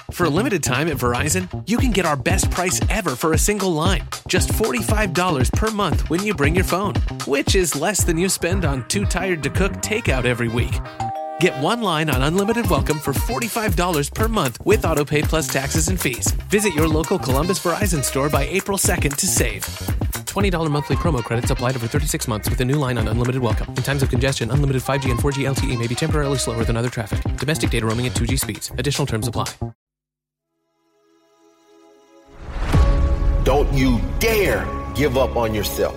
For a limited time at Verizon, you can get our best price ever for a single line. Just $45 per month when you bring your phone, which is less than you spend on Too Tired to Cook takeout every week. Get one line on Unlimited Welcome for $45 per month with AutoPay plus taxes and fees. Visit your local Columbus Verizon store by April 2nd to save. $20 monthly promo credits applied over 36 months with a new line on Unlimited Welcome. In times of congestion, unlimited 5G and 4G LTE may be temporarily slower than other traffic. Domestic data roaming at 2G speeds. Additional terms apply. Don't you dare give up on yourself.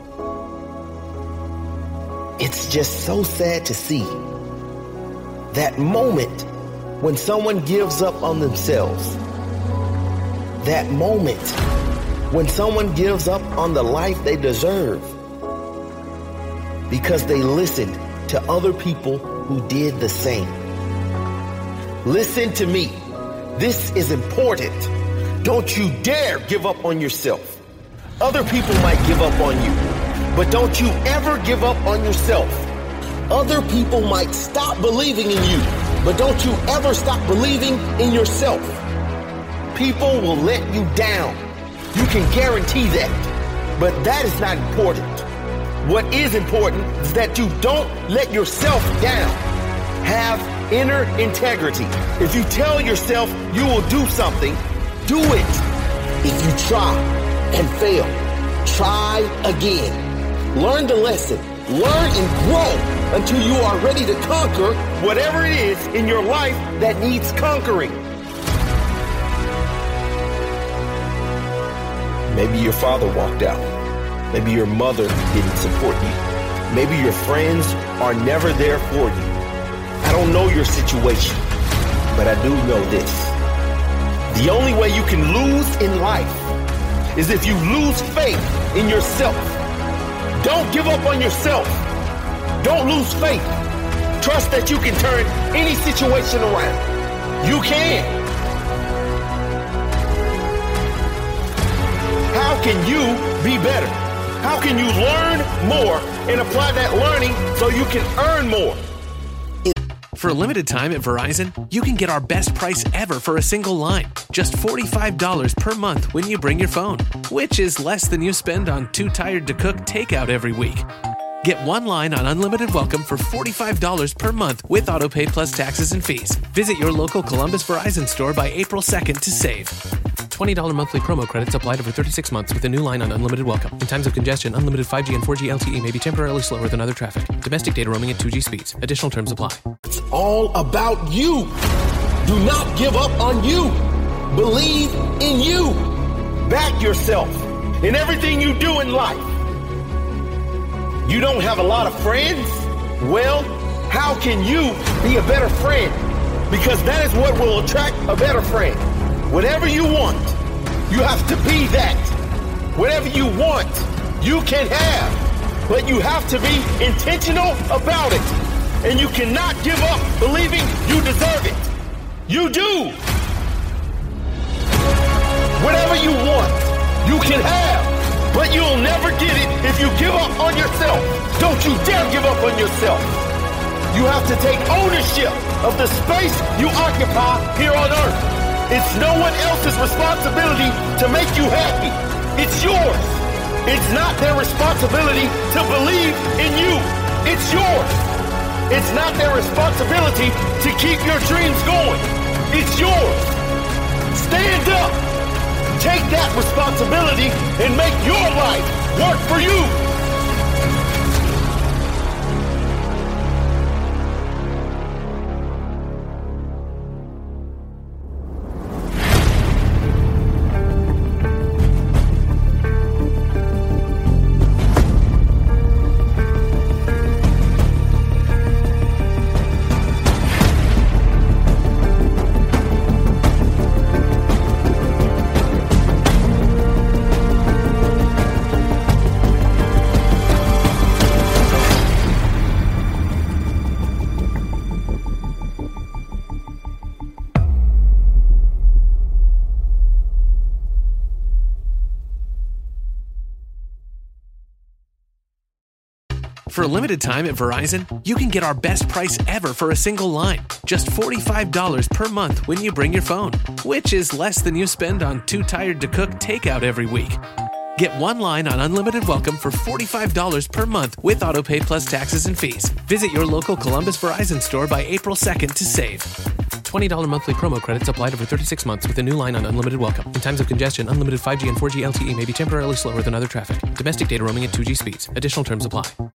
It's just so sad to see that moment when someone gives up on themselves. That moment when someone gives up on the life they deserve because they listened to other people who did the same. Listen to me. This is important. Don't you dare give up on yourself. Other people might give up on you, but don't you ever give up on yourself. Other people might stop believing in you, but don't you ever stop believing in yourself. People will let you down. You can guarantee that, but that is not important. What is important is that you don't let yourself down. Have inner integrity. If you tell yourself you will do something, do it. If you try and fail, try again. Learn the lesson. Learn and grow until you are ready to conquer whatever it is in your life that needs conquering. Maybe your father walked out. Maybe your mother didn't support you. Maybe your friends are never there for you. I don't know your situation, but I do know this. The only way you can lose in life is if you lose faith in yourself. Don't give up on yourself. Don't lose faith. Trust that you can turn any situation around. You can. How can you be better? How can you learn more and apply that learning so you can earn more? For a limited time at Verizon, you can get our best price ever for a single line. Just $45 per month when you bring your phone, which is less than you spend on Too Tired to Cook takeout every week. Get one line on Unlimited Welcome for $45 per month with AutoPay plus taxes and fees. Visit your local Columbus Verizon store by April 2nd to save. $20 monthly promo credits applied over 36 months with a new line on Unlimited Welcome. In times of congestion, unlimited 5G and 4G LTE may be temporarily slower than other traffic. Domestic data roaming at 2G speeds. Additional terms apply. It's all about you. Do not give up on you. Believe in you. Back yourself in everything you do in life. You don't have a lot of friends? Well, how can you be a better friend? Because that is what will attract a better friend. Whatever you want, you have to be that. Whatever you want, you can have. But you have to be intentional about it. And you cannot give up believing you deserve it. You do. Whatever you want, you can have. But you'll never get it if you give up on yourself. Don't you dare give up on yourself. You have to take ownership of the space you occupy here on earth. It's no one else's responsibility to make you happy. It's yours. It's not their responsibility to believe in you. It's yours. It's not their responsibility to keep your dreams going. It's yours. Stand up. Take that responsibility and make your life work for you. For a limited time at Verizon, you can get our best price ever for a single line. Just $45 per month when you bring your phone, which is less than you spend on Too Tired to Cook takeout every week. Get one line on Unlimited Welcome for $45 per month with AutoPay plus taxes and fees. Visit your local Columbus Verizon store by April 2nd to save. $20 monthly promo credits applied over 36 months with a new line on Unlimited Welcome. In times of congestion, unlimited 5G and 4G LTE may be temporarily slower than other traffic. Domestic data roaming at 2G speeds. Additional terms apply.